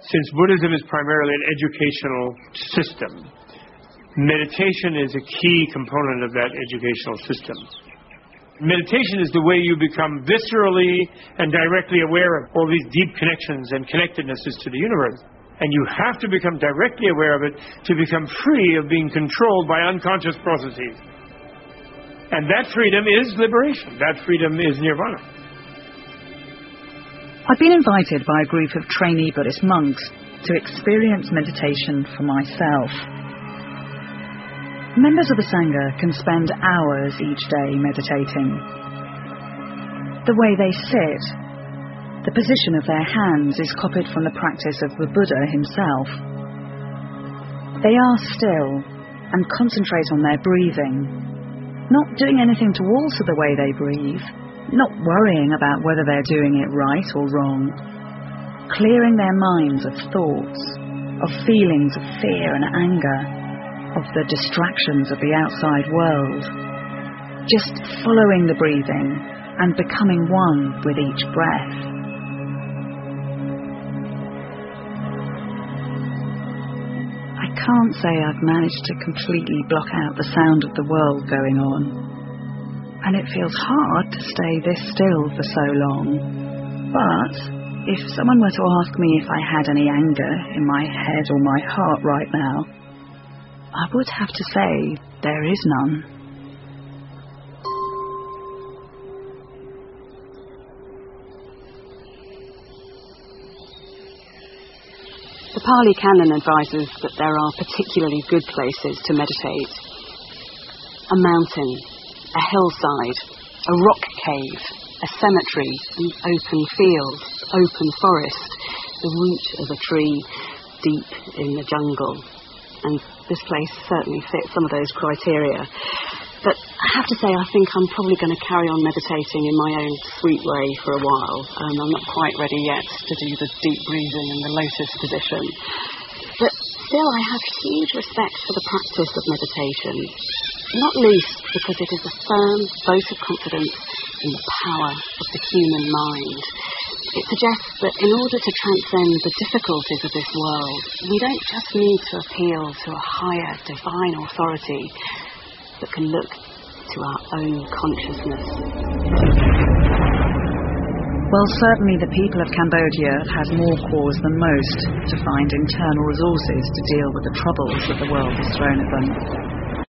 Since Buddhism is primarily an educational system, meditation is a key component of that educational system. Meditation is the way you become viscerally and directly aware of all these deep connections and connectednesses to the universe. And you have to become directly aware of it to become free of being controlled by unconscious processes. And that freedom is liberation. That freedom is nirvana. I've been invited by a group of trainee Buddhist monks to experience meditation for myself. Members of the Sangha can spend hours each day meditating. The way they sit, the position of their hands is copied from the practice of the Buddha himself. They are still and concentrate on their breathing, not doing anything to alter the way they breathe, not worrying about whether they're doing it right or wrong, clearing their minds of thoughts, of feelings of fear and anger, of the distractions of the outside world, just following the breathing and becoming one with each breath. I can't say I've managed to completely block out the sound of the world going on, and it feels hard to stay this still for so long. But if someone were to ask me if I had any anger in my head or my heart right now, I would have to say there is none. The Pali Canon advises that there are particularly good places to meditate. A mountain, a hillside, a rock cave, a cemetery, an open field, open forest, the root of a tree, deep in the jungle. And this place certainly fits some of those criteria. But I have to say, I think I'm probably going to carry on meditating in my own sweet way for a while. I'm not quite ready yet to do the deep breathing and the lotus position. But still, I have huge respect for the practice of meditation, not least because it is a firm vote of confidence in the power of the human mind. It suggests that in order to transcend the difficulties of this world, we don't just need to appeal to a higher divine authority, but can look to our own consciousness. Well, certainly the people of Cambodia have had more cause than most to find internal resources to deal with the troubles that the world has thrown at them.